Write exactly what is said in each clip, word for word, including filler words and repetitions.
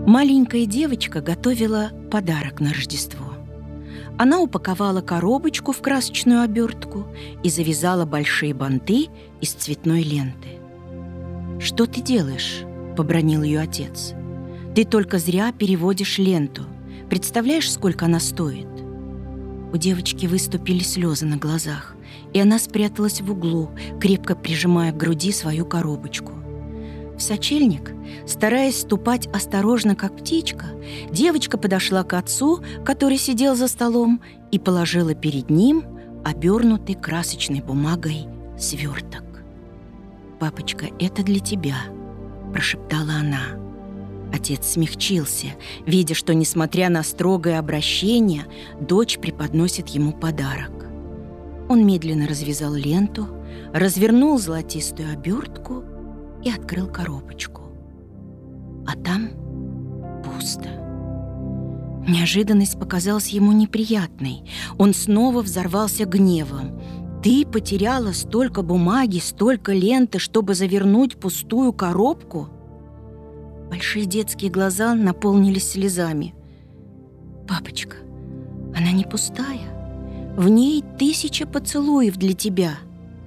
Маленькая девочка готовила подарок на Рождество. Она упаковала коробочку в красочную обертку и завязала большие банты из цветной ленты. «Что ты делаешь?» – побранил ее отец. «Ты только зря переводишь ленту. Представляешь, сколько она стоит?» У девочки выступили слезы на глазах, и она спряталась в углу, крепко прижимая к груди свою коробочку. В сочельник, стараясь ступать осторожно, как птичка, девочка подошла к отцу, который сидел за столом, и положила перед ним обернутый красочной бумагой сверток. «Папочка, это для тебя», – прошептала она. Отец смягчился, видя, что, несмотря на строгое обращение, дочь преподносит ему подарок. Он медленно развязал ленту, развернул золотистую обертку и открыл коробочку. А там пусто. Неожиданность показалась ему неприятной. Он снова взорвался гневом. «Ты потеряла столько бумаги, столько ленты, чтобы завернуть пустую коробку?» Большие детские глаза наполнились слезами. «Папочка, она не пустая. В ней тысяча поцелуев для тебя».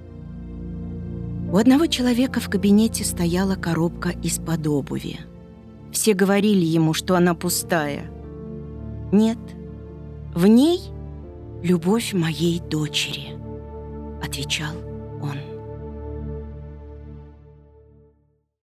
У одного человека в кабинете стояла коробка из-под обуви. Все говорили ему, что она пустая. «Нет, в ней любовь моей дочери», — отвечал